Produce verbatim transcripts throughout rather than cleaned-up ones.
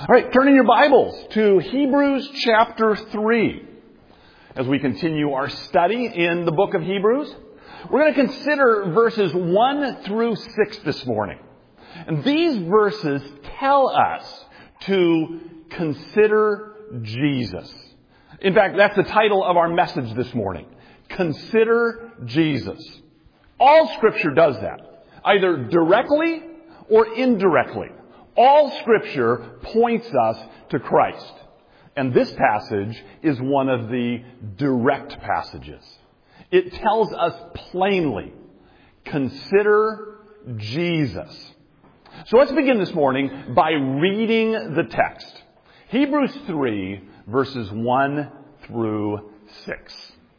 All right, turn in your Bibles to Hebrews chapter three. As we continue our study in the book of Hebrews, we're going to consider verses one through six this morning. And these verses tell us to consider Jesus. In fact, that's the title of our message this morning. Consider Jesus. All Scripture does that, either directly or indirectly. All Scripture points us to Christ. And this passage is one of the direct passages. It tells us plainly, consider Jesus. So let's begin this morning by reading the text. Hebrews three, verses one through six.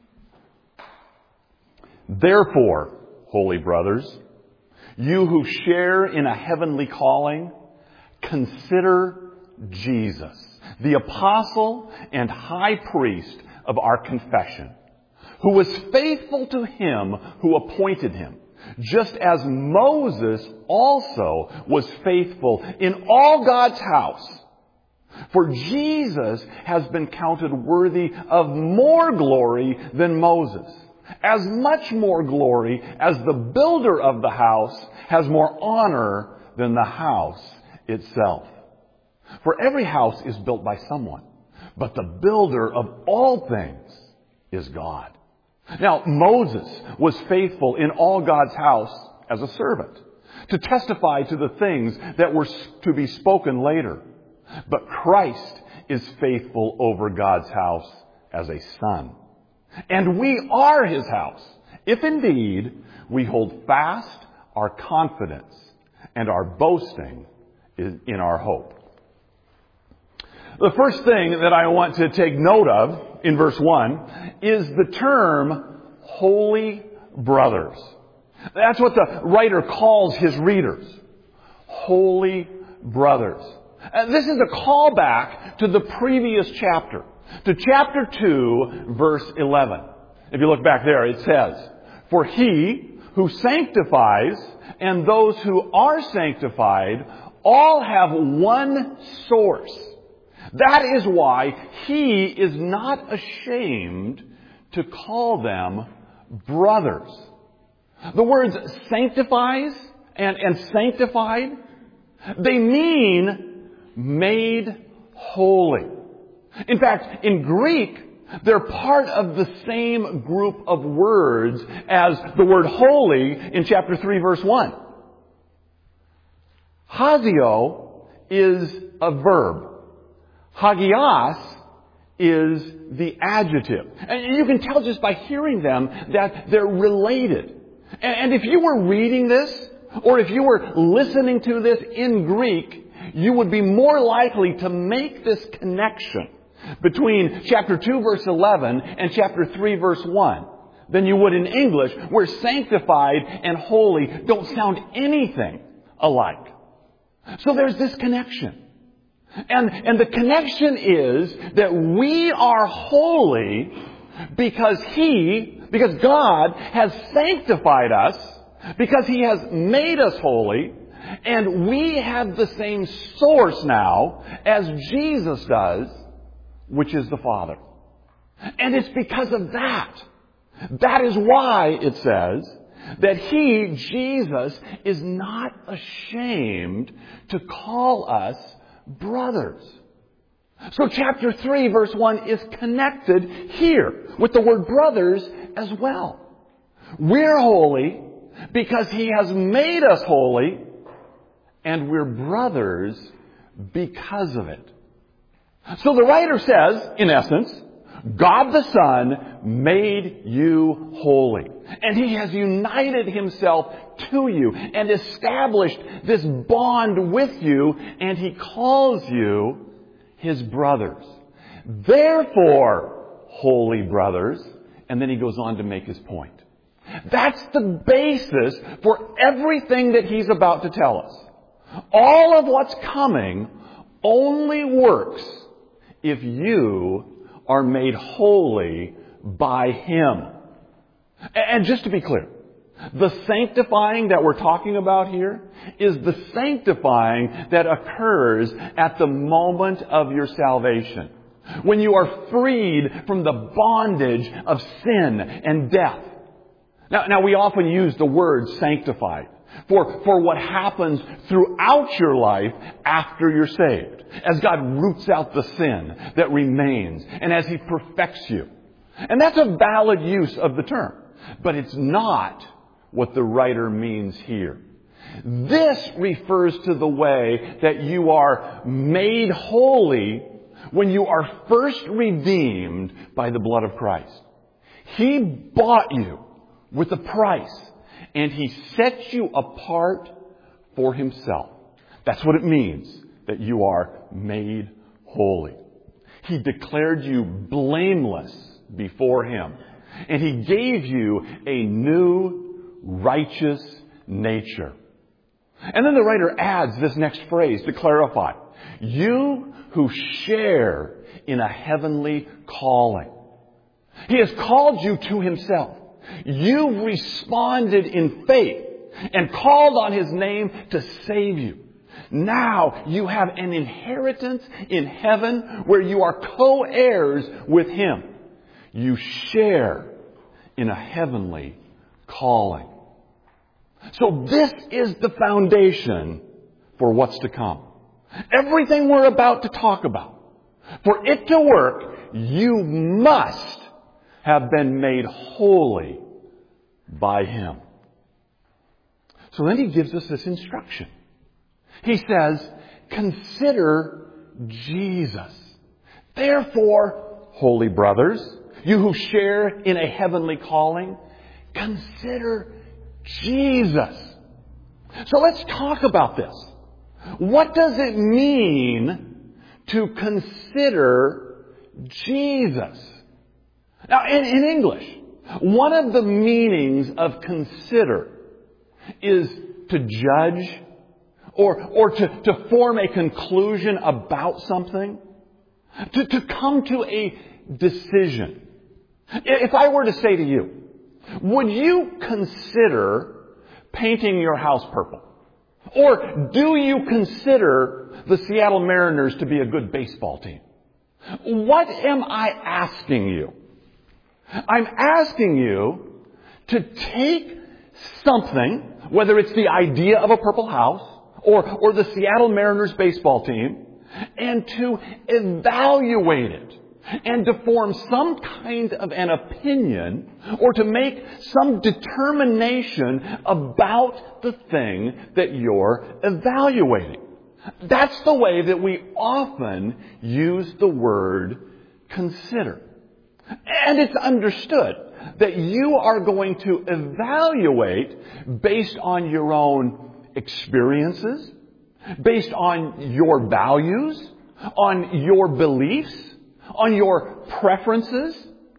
Therefore, holy brothers, you who share in a heavenly calling, consider Jesus, the apostle and high priest of our confession, who was faithful to him who appointed him, just as Moses also was faithful in all God's house. For Jesus has been counted worthy of more glory than Moses, as much more glory as the builder of the house has more honor than the house itself. For every house is built by someone, but the builder of all things is God. Now, Moses was faithful in all God's house as a servant, to testify to the things that were to be spoken later. But Christ is faithful over God's house as a son. And we are his house, if indeed we hold fast our confidence and our boasting in our hope. The first thing that I want to take note of in verse one is the term holy brothers. That's what the writer calls his readers. Holy brothers. And this is a callback to the previous chapter, to chapter two, verse eleven. If you look back there, it says, "For he who sanctifies and those who are sanctified all have one source. That is why he is not ashamed to call them brothers." The words sanctifies and, and sanctified, they mean made holy. In fact, in Greek, they're part of the same group of words as the word holy in chapter three, verse one. Hagio is a verb. Hagios is the adjective. And you can tell just by hearing them that they're related. And if you were reading this, or if you were listening to this in Greek, you would be more likely to make this connection between chapter two, verse eleven and chapter three, verse one than you would in English, where sanctified and holy don't sound anything alike. So there's this connection. And, and the connection is that we are holy because He, because God has sanctified us, because He has made us holy, and we have the same source now as Jesus does, which is the Father. And it's because of that. That is why it says that He, Jesus, is not ashamed to call us brothers. So chapter three, verse one is connected here with the word brothers as well. We're holy because He has made us holy, and we're brothers because of it. So the writer says, in essence, God the Son made you holy. And He has united Himself to you and established this bond with you, and He calls you His brothers. Therefore, holy brothers, and then he goes on to make his point. That's the basis for everything that he's about to tell us. All of what's coming only works if you are made holy by Him. And just to be clear, The sanctifying that we're talking about here is the sanctifying that occurs at the moment of your salvation, when you are freed from the bondage of sin and death. Now, now we often use the word sanctified for, for what happens throughout your life after you're saved, as God roots out the sin that remains and as He perfects you. And that's a valid use of the term, but it's not what the writer means here. This refers to the way that you are made holy when you are first redeemed by the blood of Christ. He bought you with a price, and He sets you apart for Himself. That's what it means that you are made holy. He declared you blameless before Him, and He gave you a new righteous nature. And then the writer adds this next phrase to clarify. You who share in a heavenly calling. He has called you to Himself. You've responded in faith and called on His name to save you. Now you have an inheritance in heaven where you are co-heirs with Him. You share in a heavenly calling. So this is the foundation for what's to come. Everything we're about to talk about, for it to work, you must have been made holy by Him. So then He gives us this instruction. He says, consider Jesus. Therefore, holy brothers, you who share in a heavenly calling, consider Jesus. So let's talk about this. What does it mean to consider Jesus? Now, in, in English, one of the meanings of consider is to judge or, or to, to form a conclusion about something, to, to come to a decision. If I were to say to you, would you consider painting your house purple? Or do you consider the Seattle Mariners to be a good baseball team? What am I asking you? I'm asking you to take something, whether it's the idea of a purple house or, or the Seattle Mariners baseball team, and to evaluate it and to form some kind of an opinion or to make some determination about the thing that you're evaluating. That's the way that we often use the word consider. And it's understood that you are going to evaluate based on your own experiences, based on your values, on your beliefs, on your preferences.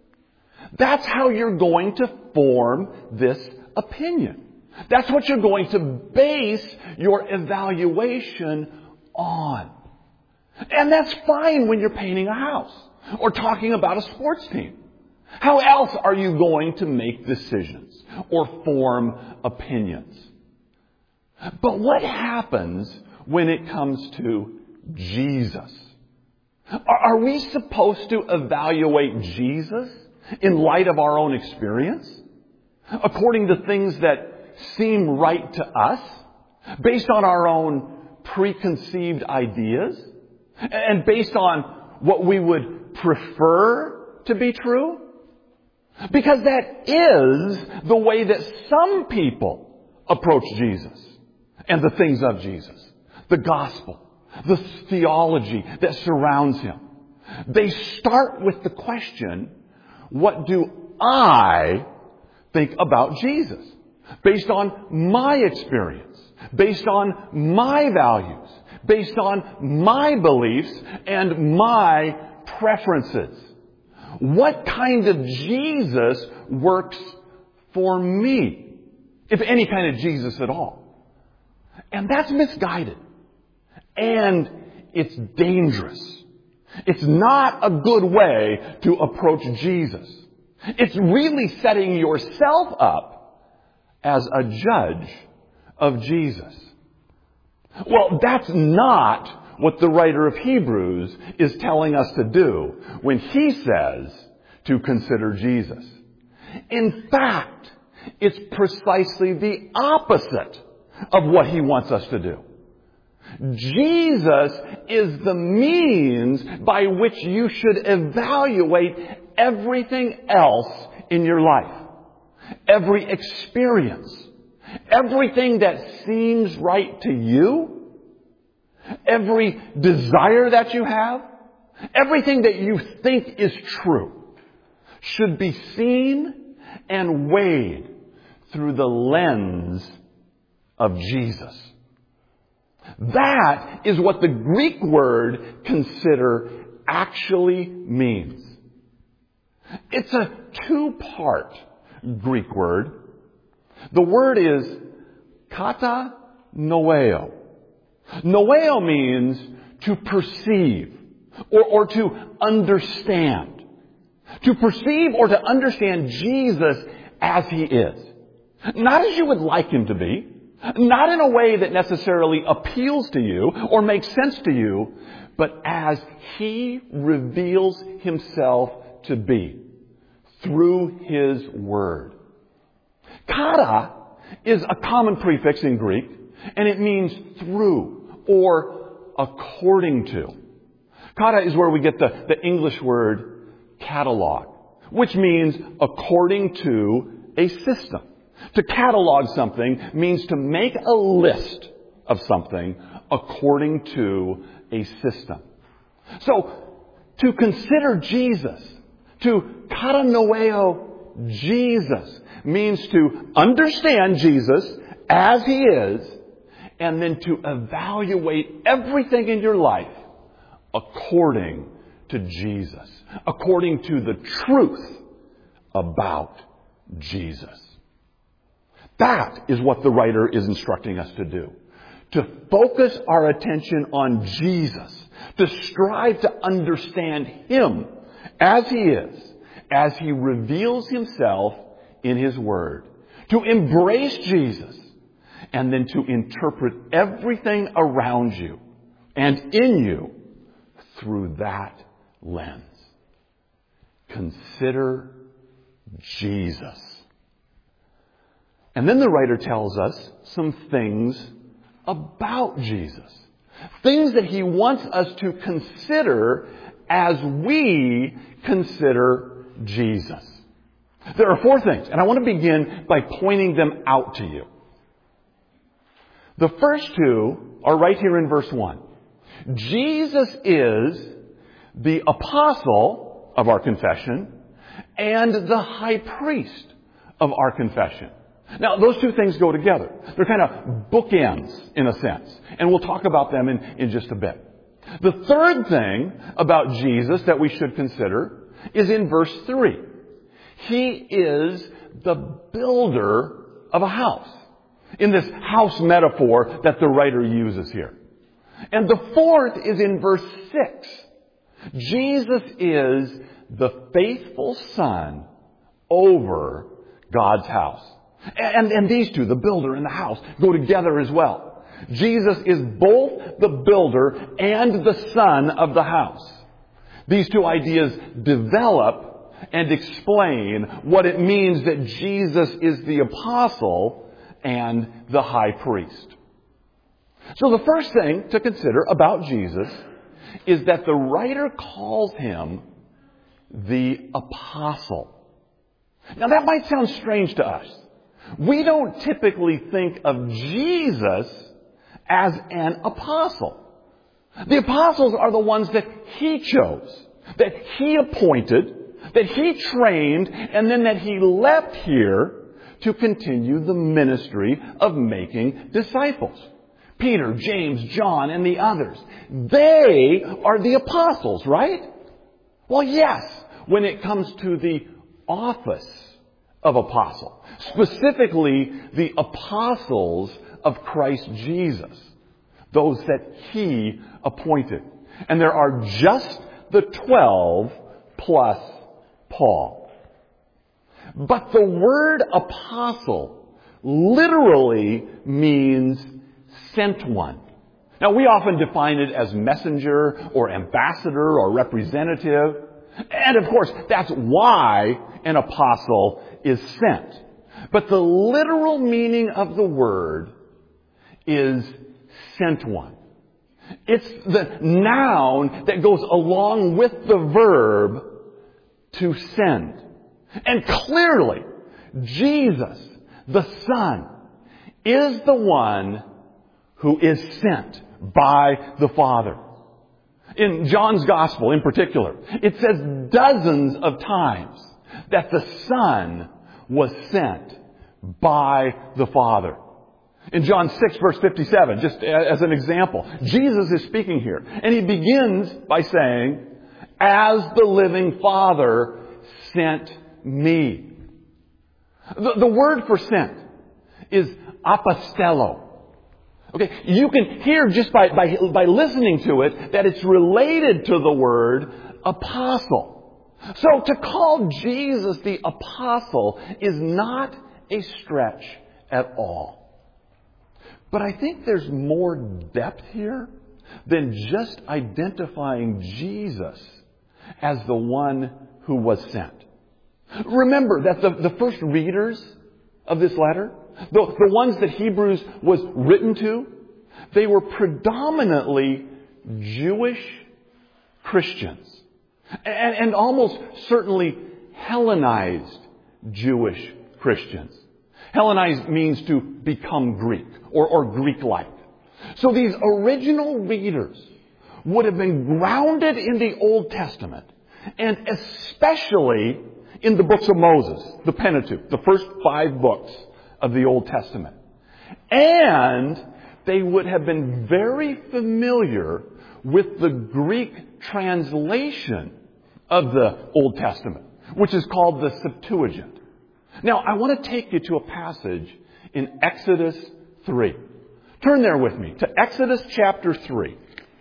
That's how you're going to form this opinion. That's what you're going to base your evaluation on. And that's fine when you're painting a house or talking about a sports team. How else are you going to make decisions or form opinions? But what happens when it comes to Jesus? Are we supposed to evaluate Jesus in light of our own experience? According to things that seem right to us? Based on our own preconceived ideas? And based on what we would prefer to be true? Because that is the way that some people approach Jesus and the things of Jesus. The gospel. The theology that surrounds Him. They start with the question, what do I think about Jesus? Based on my experience, based on my values, based on my beliefs and my preferences. What kind of Jesus works for me? If any kind of Jesus at all. And that's misguided. And it's dangerous. It's not a good way to approach Jesus. It's really setting yourself up as a judge of Jesus. Well, that's not what the writer of Hebrews is telling us to do when he says to consider Jesus. In fact, it's precisely the opposite of what he wants us to do. Jesus is the means by which you should evaluate everything else in your life. Every experience. Everything that seems right to you. Every desire that you have. Everything that you think is true should be seen and weighed through the lens of Jesus. That is what the Greek word consider actually means. It's a two-part Greek word. The word is kata noeo. Noeo means to perceive or, or to understand. To perceive or to understand Jesus as he is. Not as you would like him to be. Not in a way that necessarily appeals to you or makes sense to you, but as he reveals himself to be through his word. Kata is a common prefix in Greek, and it means through or according to. Kata is where we get the, the English word catalog, which means according to a system. To catalog something means to make a list of something according to a system. So, to consider Jesus, to katanoeo Jesus, means to understand Jesus as he is, and then to evaluate everything in your life according to Jesus, according to the truth about Jesus. That is what the writer is instructing us to do. To focus our attention on Jesus. To strive to understand him as he is. As he reveals himself in his word. To embrace Jesus. And then to interpret everything around you and in you through that lens. Consider Jesus. And then the writer tells us some things about Jesus. Things that he wants us to consider as we consider Jesus. There are four things, and I want to begin by pointing them out to you. The first two are right here in verse one. Jesus is the apostle of our confession and the high priest of our confession. Now, those two things go together. They're kind of bookends, in a sense. And we'll talk about them in, in just a bit. The third thing about Jesus that we should consider is in verse three. He is the builder of a house. In this house metaphor that the writer uses here. And the fourth is in verse six. Jesus is the faithful son over God's house. And, and these two, the builder and the house, go together as well. Jesus is both the builder and the son of the house. These two ideas develop and explain what it means that Jesus is the apostle and the high priest. So the first thing to consider about Jesus is that the writer calls him the apostle. Now that might sound strange to us. We don't typically think of Jesus as an apostle. The apostles are the ones that he chose, that he appointed, that he trained, and then that he left here to continue the ministry of making disciples. Peter, James, John, and the others. They are the apostles, right? Well, yes, when it comes to the office of apostle. Specifically, the apostles of Christ Jesus. Those that he appointed. And there are just the twelve plus Paul. But the word apostle literally means sent one. Now, we often define it as messenger or ambassador or representative. And of course, that's why an apostle is sent. But the literal meaning of the word is sent one. It's the noun that goes along with the verb to send. And clearly, Jesus, the Son, is the one who is sent by the Father. In John's Gospel in particular, it says dozens of times that the Son was sent by the Father. In John six verse fifty-seven, just as an example, Jesus is speaking here. And he begins by saying, as the living Father sent me. The, the word for sent is apostello. Okay, you can hear just by, by, by listening to it that it's related to the word apostle. So to call Jesus the apostle is not a stretch at all. But I think there's more depth here than just identifying Jesus as the one who was sent. Remember that the, the first readers of this letter, the, the ones that Hebrews was written to, they were predominantly Jewish Christians. And, and almost certainly Hellenized Jewish Christians. Hellenized means to become Greek or, or Greek-like. So these original readers would have been grounded in the Old Testament, and especially in the books of Moses, the Pentateuch, the first five books of the Old Testament. And they would have been very familiar with the Greek translation of the Old Testament, which is called the Septuagint. Now, I want to take you to a passage in Exodus three. Turn there with me to Exodus chapter three.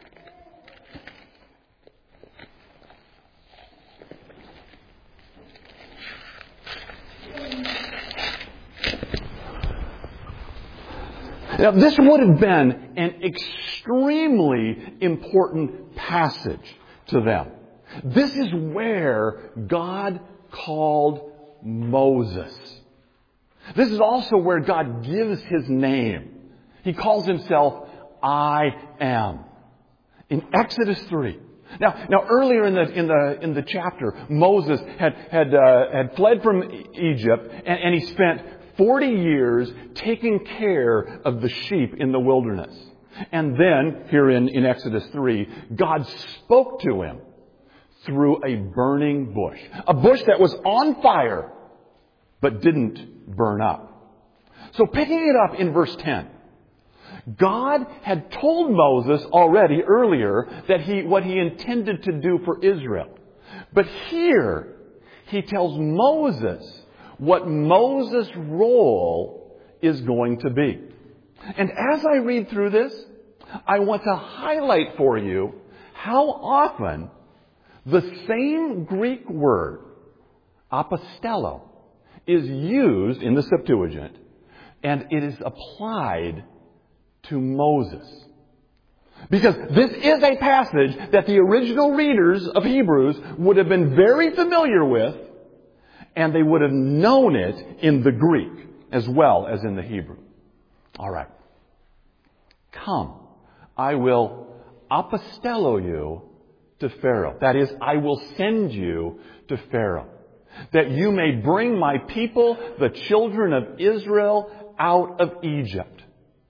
Now, this would have been an extremely important passage to them. This is where God called Moses. This is also where God gives his name. He calls himself I am. In Exodus three. Now, now earlier in the in the in the chapter, Moses had had uh, had fled from Egypt, and, and he spent forty years taking care of the sheep in the wilderness. And then, here in, in Exodus three, God spoke to him through a burning bush. A bush that was on fire, but didn't burn up. So picking it up in verse ten, God had told Moses already earlier that he what he intended to do for Israel. But here, he tells Moses what Moses' role is going to be. And as I read through this, I want to highlight for you how often the same Greek word, apostello, is used in the Septuagint, and it is applied to Moses. Because this is a passage that the original readers of Hebrews would have been very familiar with, and they would have known it in the Greek as well as in the Hebrew. All right. Come, I will apostello you to Pharaoh. That is, I will send you to Pharaoh, that you may bring my people, the children of Israel, out of Egypt.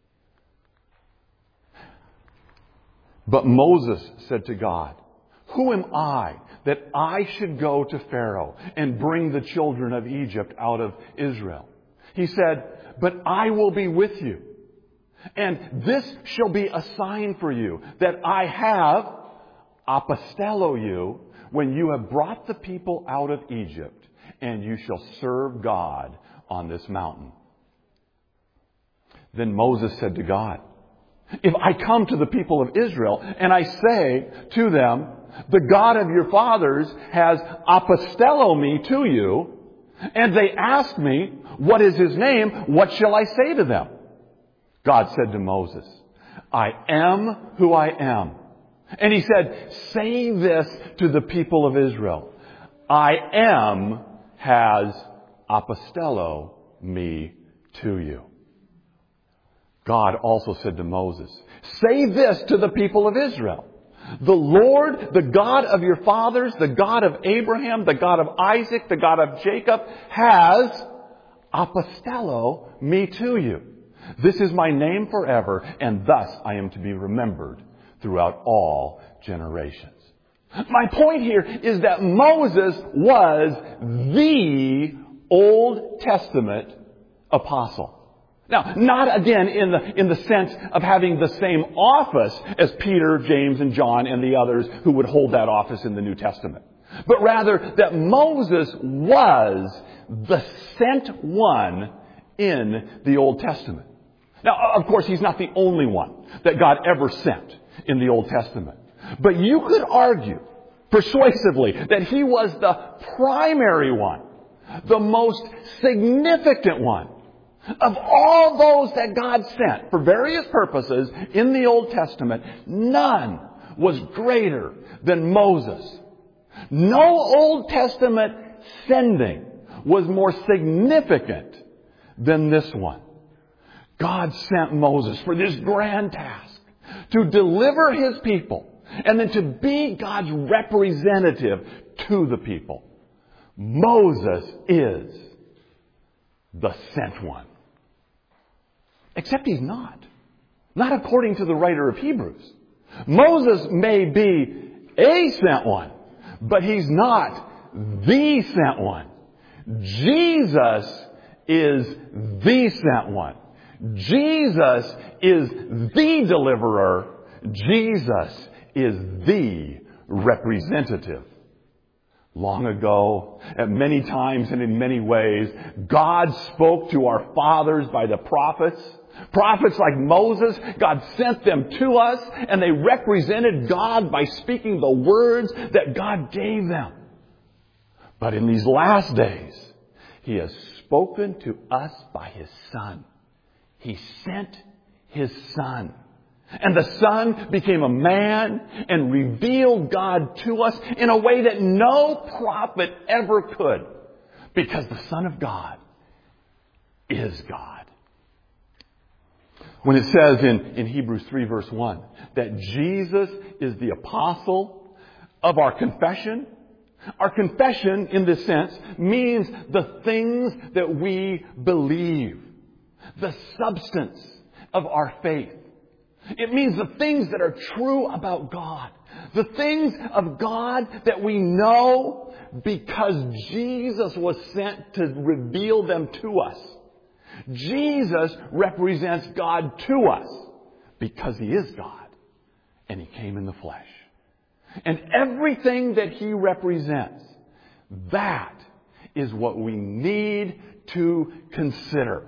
But Moses said to God, who am I that I should go to Pharaoh and bring the children of Egypt out of Israel? He said, but I will be with you. And this shall be a sign for you that I have apostello you when you have brought the people out of Egypt, and you shall serve God on this mountain. Then Moses said to God, if I come to the people of Israel and I say to them, the God of your fathers has apostello me to you, And they asked me, what is his name? What shall I say to them? God said to Moses, I am who I am. And he said, say this to the people of Israel. I am has apostello me to you. God also said to Moses, say this to the people of Israel. The Lord, the God of your fathers, the God of Abraham, the God of Isaac, the God of Jacob, has apostello me to you. This is my name forever, and thus I am to be remembered throughout all generations. My point here is that Moses was the Old Testament apostle. Now, not again in the, in the sense of having the same office as Peter, James, and John and the others who would hold that office in the New Testament. But rather that Moses was the sent one in the Old Testament. Now, of course, he's not the only one that God ever sent in the Old Testament. But you could argue persuasively that he was the primary one, the most significant one. Of all those that God sent for various purposes in the Old Testament, none was greater than Moses. No Old Testament sending was more significant than this one. God sent Moses for this grand task to deliver his people and then to be God's representative to the people. Moses is the sent one. Except he's not. Not according to the writer of Hebrews. Moses may be a sent one, but he's not the sent one. Jesus is the sent one. Jesus is the deliverer. Jesus is the representative. Long ago, at many times and in many ways, God spoke to our fathers by the prophets. Prophets like Moses, God sent them to us, and they represented God by speaking the words that God gave them. But in these last days, He has spoken to us by His Son. He sent His Son. And the Son became a man and revealed God to us in a way that no prophet ever could. Because the Son of God is God. When it says in, in Hebrews three verse one that Jesus is the apostle of our confession, our confession in this sense means the things that we believe, the substance of our faith. It means the things that are true about God. The things of God that we know because Jesus was sent to reveal them to us. Jesus represents God to us because He is God and He came in the flesh. And everything that He represents, that is what we need to consider.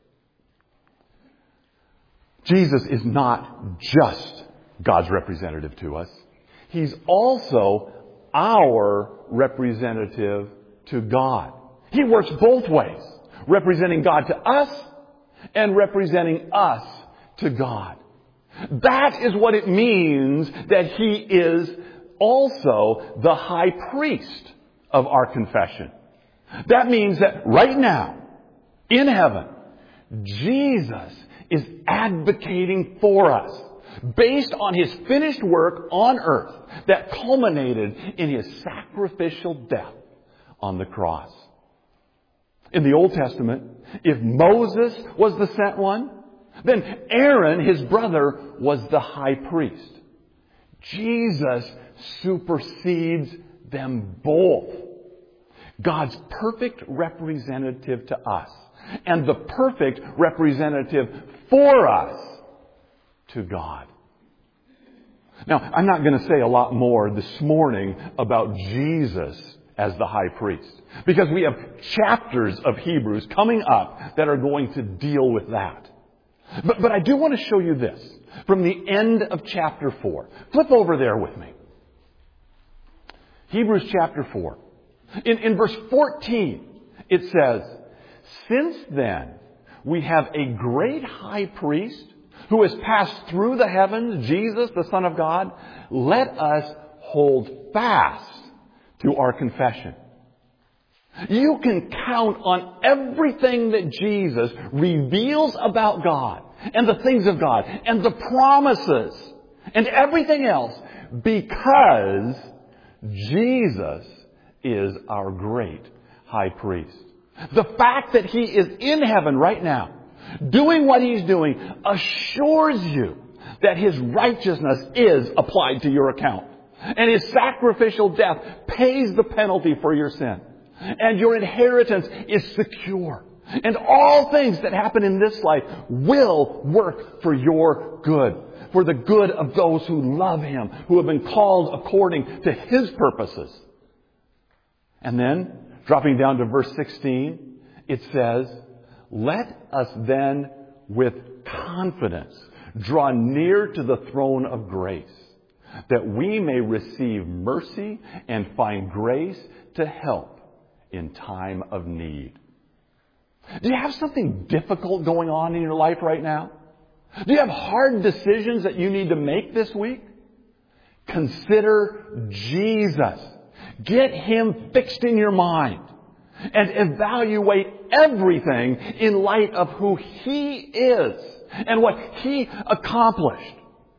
Jesus is not just God's representative to us. He's also our representative to God. He works both ways, representing God to us and representing us to God. That is what it means that He is also the high priest of our confession. That means that right now, in heaven, Jesus is advocating for us based on His finished work on earth that culminated in His sacrificial death on the cross. In the Old Testament, if Moses was the sent one, then Aaron, his brother, was the high priest. Jesus supersedes them both. God's perfect representative to us and the perfect representative for us to God. Now, I'm not going to say a lot more this morning about Jesus as the high priest, because we have chapters of Hebrews coming up that are going to deal with that. But, but I do want to show you this from the end of chapter four. Flip over there with me. Hebrews chapter four. In, in verse fourteen, It says, "Since then we have a great high priest who has passed through the heavens, Jesus, the Son of God, let us hold fast to our confession." You can count on everything that Jesus reveals about God and the things of God and the promises and everything else because Jesus is our great high priest. The fact that He is in heaven right now, doing what He's doing, assures you that His righteousness is applied to your account. And His sacrificial death pays the penalty for your sin. And your inheritance is secure. And all things that happen in this life will work for your good. For the good of those who love Him, who have been called according to His purposes. And then, dropping down to verse sixteen, it says, "Let us then with confidence draw near to the throne of grace, that we may receive mercy and find grace to help in time of need." Do you have something difficult going on in your life right now? Do you have hard decisions that you need to make this week? Consider Jesus. Get Him fixed in your mind. And evaluate everything in light of who He is and what He accomplished.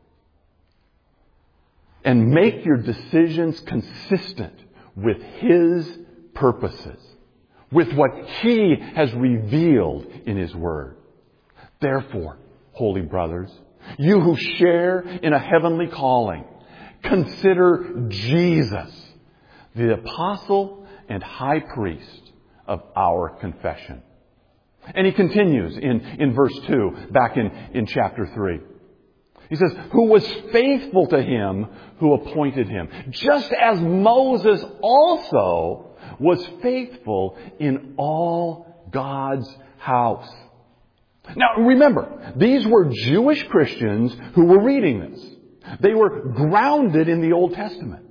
And make your decisions consistent with His purposes, with what He has revealed in His Word. Therefore, holy brothers, you who share in a heavenly calling, consider Jesus, the apostle and high priest of our confession. And he continues in, in verse two, back in, in chapter three. He says, "Who was faithful to Him who appointed him, just as Moses also was faithful in all God's house." Now remember, these were Jewish Christians who were reading this. They were grounded in the Old Testament.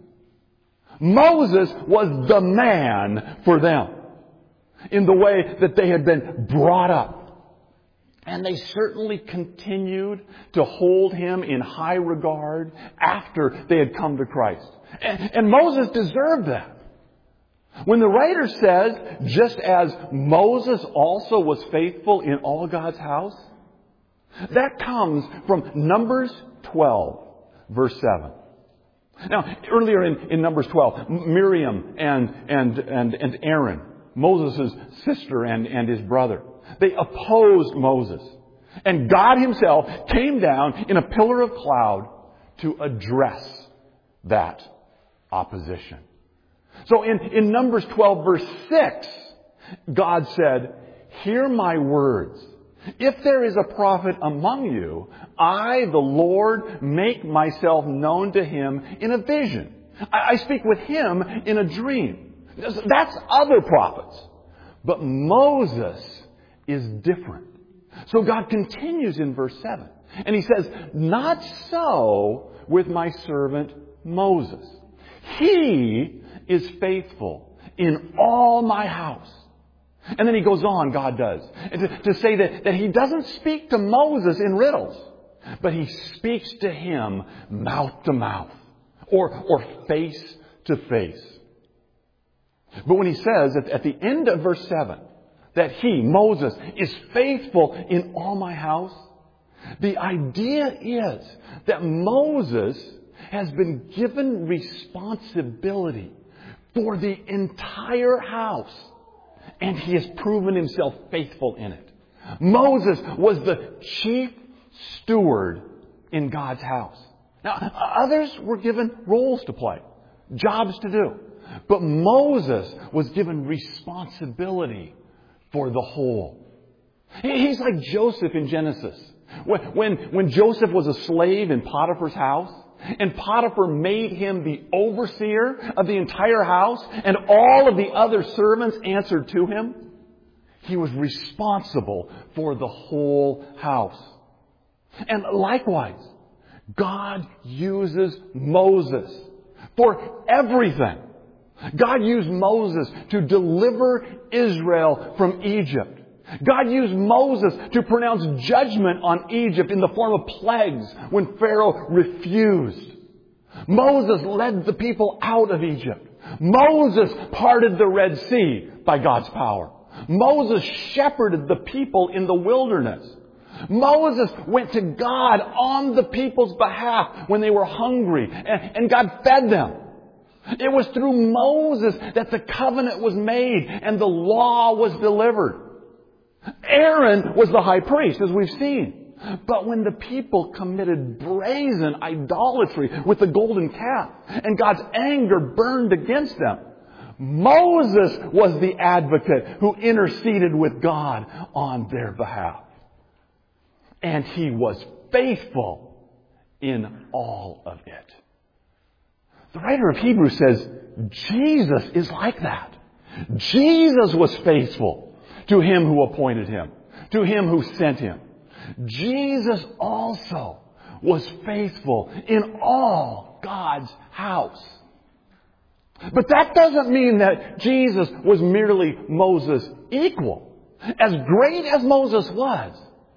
Moses was the man for them in the way that they had been brought up. And they certainly continued to hold him in high regard after they had come to Christ. And, and Moses deserved that. When the writer says, just as Moses also was faithful in all God's house, that comes from Numbers twelve, verse seven. Now, earlier in, in Numbers twelve, Miriam and, and, and, and Aaron, Moses' sister and, and his brother, they opposed Moses. And God Himself came down in a pillar of cloud to address that opposition. So in, in Numbers twelve, verse six, God said, "Hear my words. If there is a prophet among you, I, the Lord, make myself known to him in a vision. I, I speak with him in a dream." That's other prophets. But Moses is different. So God continues in verse seven. And He says, "Not so with my servant Moses. He is faithful in all my house." And then He goes on, God does, to, to say that, that He doesn't speak to Moses in riddles, but He speaks to him mouth to mouth or, or face to face. But when He says at, at the end of verse seven that He, Moses, is faithful in all my house, the idea is that Moses has been given responsibility for the entire house. And he has proven himself faithful in it. Moses was the chief steward in God's house. Now, others were given roles to play, jobs to do. But Moses was given responsibility for the whole. He's like Joseph in Genesis. When, when, when Joseph was a slave in Potiphar's house, and Potiphar made him the overseer of the entire house, and all of the other servants answered to him, he was responsible for the whole house. And likewise, God uses Moses for everything. God used Moses to deliver Israel from Egypt. God used Moses to pronounce judgment on Egypt in the form of plagues when Pharaoh refused. Moses led the people out of Egypt. Moses parted the Red Sea by God's power. Moses shepherded the people in the wilderness. Moses went to God on the people's behalf when they were hungry, and, and God fed them. It was through Moses that the covenant was made and the law was delivered. Aaron was the high priest, as we've seen. But when the people committed brazen idolatry with the golden calf and God's anger burned against them, Moses was the advocate who interceded with God on their behalf. And he was faithful in all of it. The writer of Hebrews says, Jesus is like that. Jesus was faithful to him who appointed him, to him who sent him. Jesus also was faithful in all God's house. But that doesn't mean that Jesus was merely Moses' equal. As great as Moses was,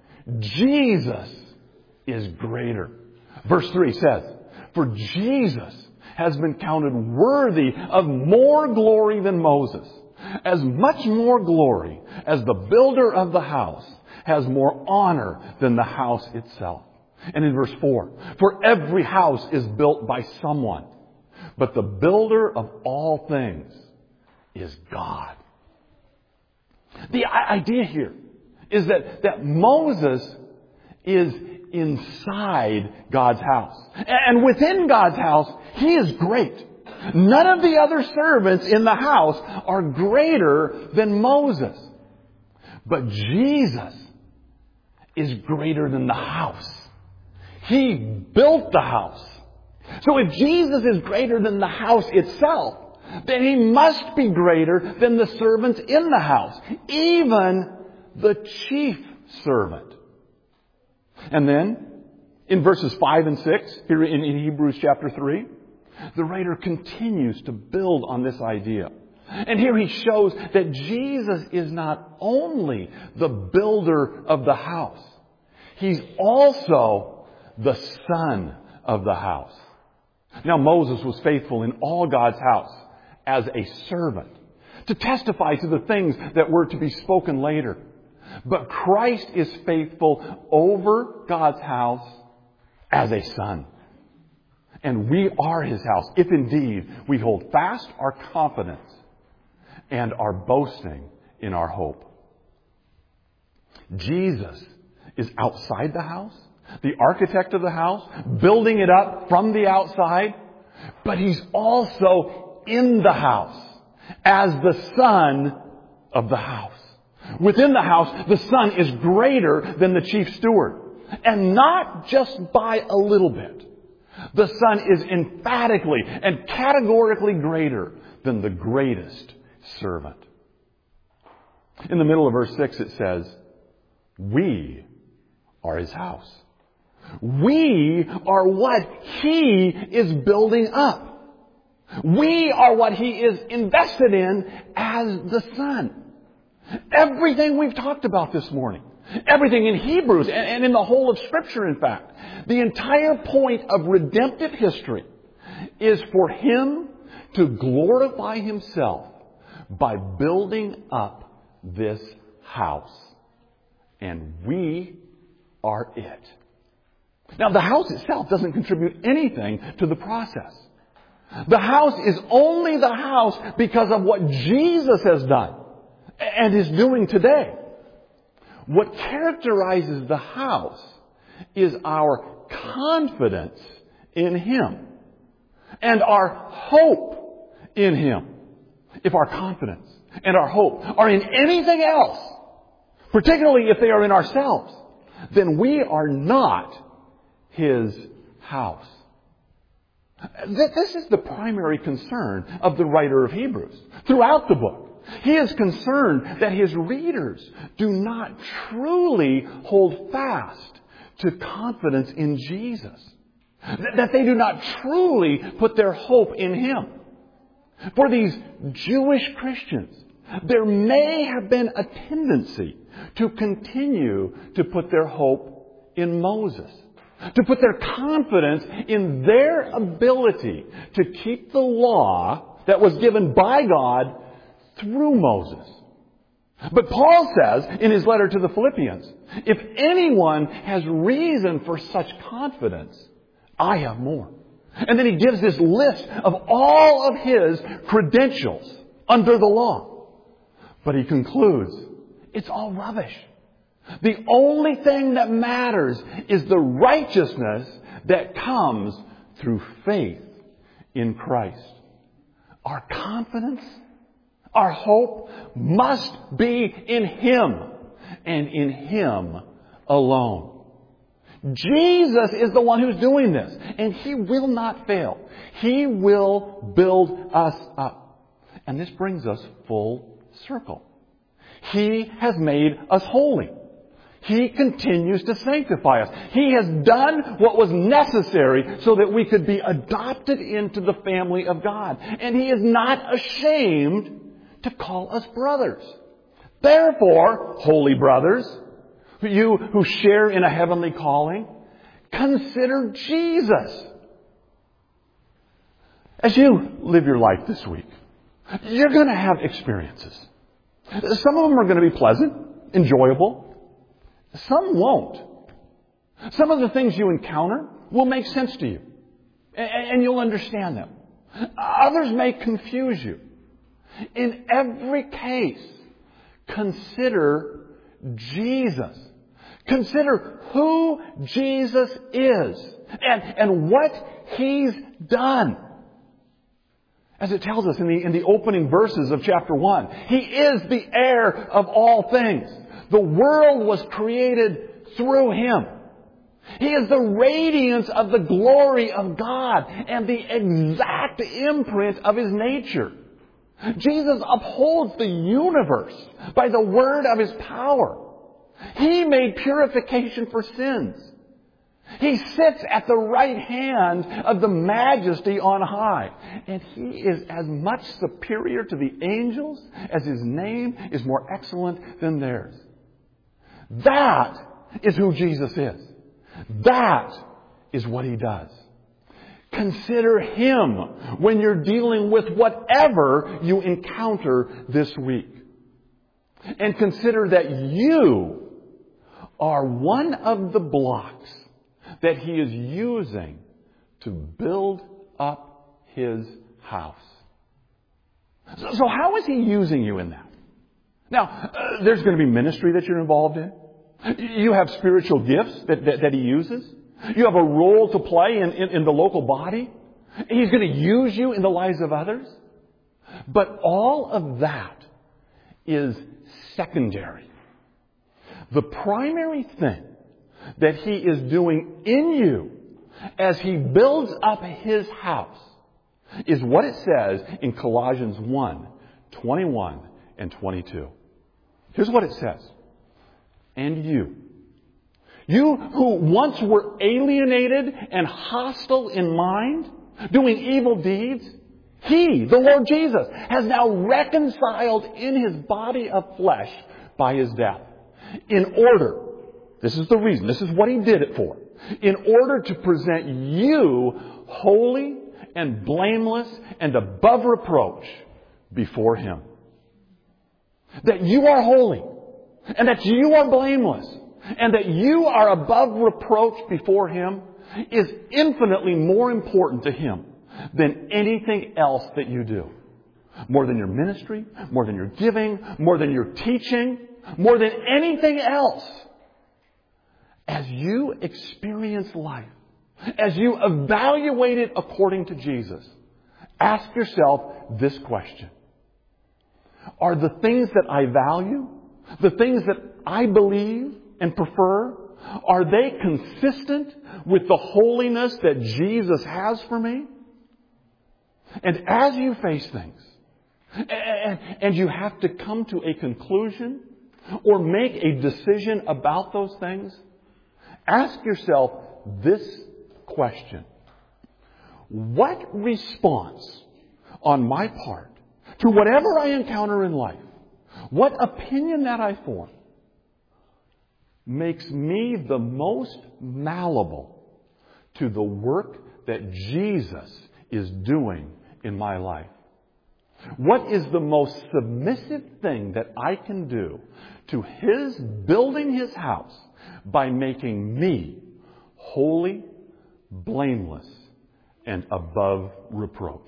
Jesus is greater. Verse three says, "For Jesus has been counted worthy of more glory than Moses, as much more glory as the builder of the house has more honor than the house itself." And in verse four, "For every house is built by someone, but the builder of all things is God." The idea here is that, that Moses is inside God's house. And within God's house, he is great. None of the other servants in the house are greater than Moses. But Jesus is greater than the house. He built the house. So if Jesus is greater than the house itself, then he must be greater than the servants in the house, even the chief servant. And then, in verses five and six, here in, in Hebrews chapter three, the writer continues to build on this idea. And here he shows that Jesus is not only the builder of the house, he's also the son of the house. Now, Moses was faithful in all God's house as a servant to testify to the things that were to be spoken later. But Christ is faithful over God's house as a son. And we are his house, if indeed we hold fast our confidence and are boasting in our hope. Jesus is outside the house, the architect of the house, building it up from the outside, but he's also in the house as the son of the house. Within the house, the son is greater than the chief steward, and not just by a little bit. The son is emphatically and categorically greater than the greatest servant. In the middle of verse six it says, "We are his house." We are what he is building up. We are what he is invested in as the son. Everything we've talked about this morning, everything in Hebrews and, and in the whole of Scripture, in fact, the entire point of redemptive history is for him to glorify himself by building up this house. And we are it. Now, the house itself doesn't contribute anything to the process. The house is only the house because of what Jesus has done and is doing today. What characterizes the house is our confidence in him and our hope in him. If our confidence and our hope are in anything else, particularly if they are in ourselves, then we are not his house. This is the primary concern of the writer of Hebrews throughout the book. He is concerned that his readers do not truly hold fast to confidence in Jesus. That they do not truly put their hope in him. For these Jewish Christians, there may have been a tendency to continue to put their hope in Moses, to put their confidence in their ability to keep the law that was given by God through Moses. But Paul says in his letter to the Philippians, if anyone has reason for such confidence, I have more. And then he gives this list of all of his credentials under the law. But he concludes, it's all rubbish. The only thing that matters is the righteousness that comes through faith in Christ. Our confidence, our hope must be in Him and in Him alone. Jesus is the one who's doing this, and He will not fail. He will build us up. And this brings us full circle. He has made us holy. He continues to sanctify us. He has done what was necessary so that we could be adopted into the family of God. And He is not ashamed to call us brothers. Therefore, holy brothers, you who share in a heavenly calling, consider Jesus. As you live your life this week, you're going to have experiences. Some of them are going to be pleasant, enjoyable. Some won't. Some of the things you encounter will make sense to you, and you'll understand them. Others may confuse you. In every case, consider Jesus. Consider who Jesus is and, and what He's done. As it tells us in the, in the opening verses of chapter one, He is the heir of all things. The world was created through Him. He is the radiance of the glory of God and the exact imprint of His nature. Jesus upholds the universe by the word of His power. He made purification for sins. He sits at the right hand of the Majesty on high. And He is as much superior to the angels as His name is more excellent than theirs. That is who Jesus is. That is what He does. Consider Him when you're dealing with whatever you encounter this week. And consider that you are one of the blocks that He is using to build up His house. So, so how is He using you in that? Now, uh, there's going to be ministry that you're involved in. You have spiritual gifts that, that, that He uses. You have a role to play in, in, in the local body. He's going to use you in the lives of others. But all of that is secondary. The primary thing that He is doing in you as He builds up His house is what it says in Colossians one, twenty-one and twenty-two. Here's what it says. And you, you who once were alienated and hostile in mind, doing evil deeds, He, the Lord Jesus, has now reconciled in His body of flesh by His death. In order, this is the reason, this is what He did it for, in order to present you holy and blameless and above reproach before Him. That you are holy, and that you are blameless, and that you are above reproach before Him is infinitely more important to Him than anything else that you do. More than your ministry, more than your giving, more than your teaching, more than anything else. As you experience life, as you evaluate it according to Jesus, ask yourself this question. Are the things that I value, the things that I believe and prefer, are they consistent with the holiness that Jesus has for me? And as you face things, and, and you have to come to a conclusion or make a decision about those things, ask yourself this question. What response on my part to whatever I encounter in life, what opinion that I form, makes me the most malleable to the work that Jesus is doing in my life. What is the most submissive thing that I can do to His building His house by making me holy, blameless, and above reproach?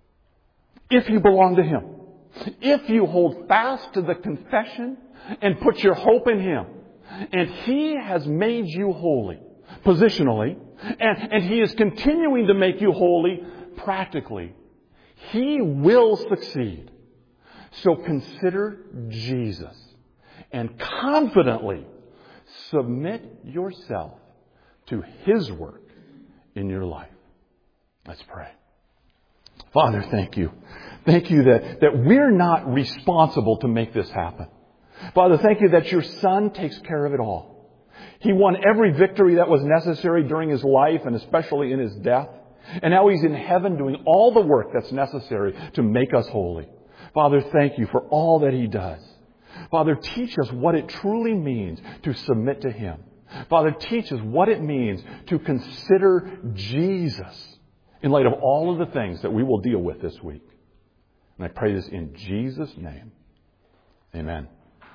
If you belong to Him, if you hold fast to the confession and put your hope in Him, and He has made you holy positionally, and, and He is continuing to make you holy practically, He will succeed. So consider Jesus and confidently submit yourself to His work in your life. Let's pray. Father, thank you. Thank you that, that we're not responsible to make this happen. Father, thank you that your Son takes care of it all. He won every victory that was necessary during His life and especially in His death. And now He's in heaven doing all the work that's necessary to make us holy. Father, thank you for all that He does. Father, teach us what it truly means to submit to Him. Father, teach us what it means to consider Jesus in light of all of the things that we will deal with this week. And I pray this in Jesus' name. Amen.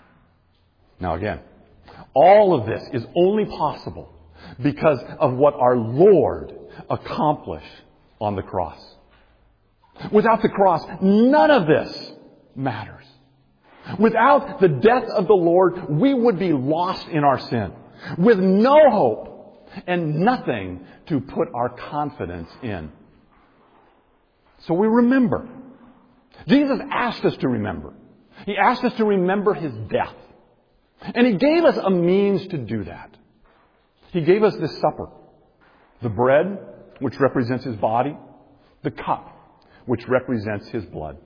Now again, all of this is only possible because of what our Lord accomplished on the cross. Without the cross, none of this matters. Without the death of the Lord, we would be lost in our sin, with no hope and nothing to put our confidence in. So we remember. Jesus asked us to remember. He asked us to remember His death. And He gave us a means to do that. He gave us this supper. The bread, which represents His body. The cup, which represents His blood.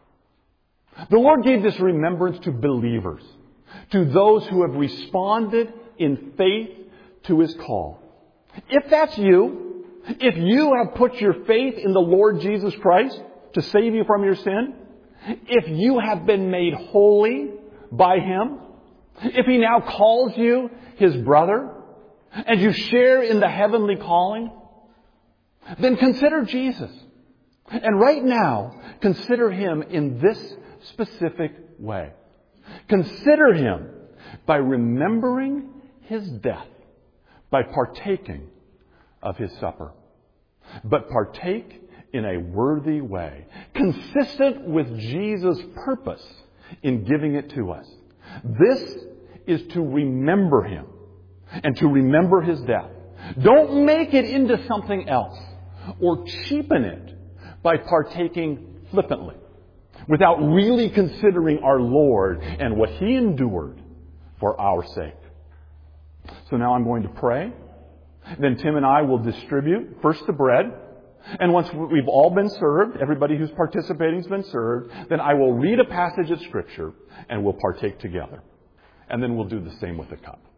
The Lord gave this remembrance to believers. To those who have responded in faith to His call. If that's you, if you have put your faith in the Lord Jesus Christ to save you from your sin, if you have been made holy by Him, if He now calls you His brother, and you share in the heavenly calling, then consider Jesus. And right now, consider Him in this specific way. Consider Him by remembering His death, by partaking of His supper. But partake in a worthy way, consistent with Jesus' purpose in giving it to us. This is to remember Him and to remember His death. Don't make it into something else or cheapen it by partaking flippantly without really considering our Lord and what He endured for our sake. So now I'm going to pray. Then Tim and I will distribute first the bread. And once we've all been served, everybody who's participating has been served, then I will read a passage of Scripture and we'll partake together. And then we'll do the same with the cup.